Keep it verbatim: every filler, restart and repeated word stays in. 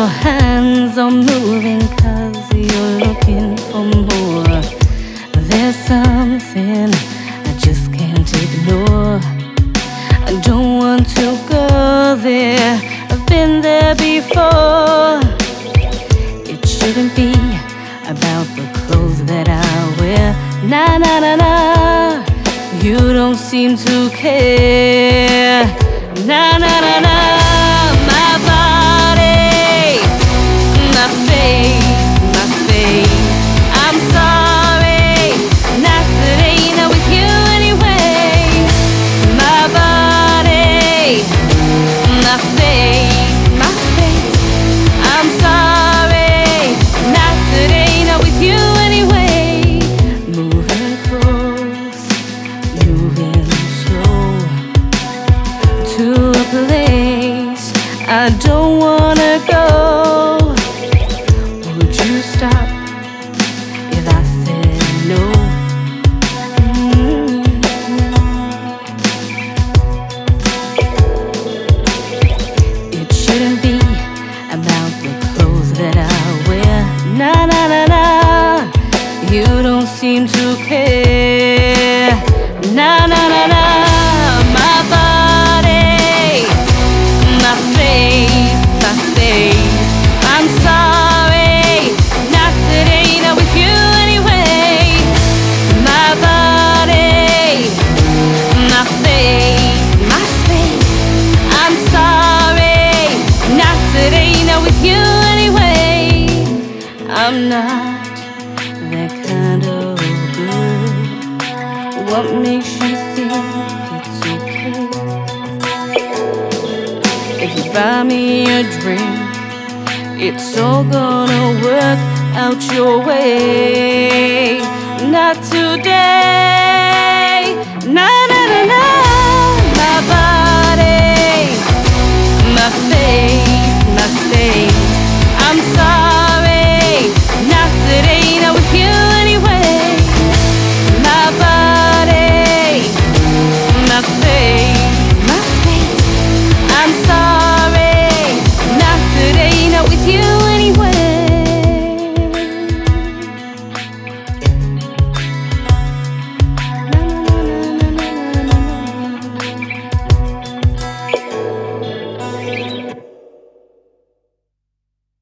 your hands are moving 'cause you're looking for more. There's something I just can't ignore. I don't want to go there, I've been there before. It shouldn't be about the clothes that I wear. Nah, nah, nah, nah, you don't seem to care. Nah, nah, nah, nah. My body, my face, my space. I'm sorry, not today, not with you anyway. My body, my face, my space. I'm sorry, not today, not with you anyway. Moving close, moving slow to a place I don't wanna go. Would you stop if I said no? Mm-hmm. It shouldn't be about the clothes that I wear. Nah, nah, nah, nah, you don't seem to care. Nah, nah, nah, nah. My body, my face, my space. I'm sorry, not today, not with you anyway. My body, my face, my space. I'm sorry, not today, not with you anyway. I'm not that kind of good. What makes you think it's okay? If you buy me a drink, it's all gonna work out your way. Not today, not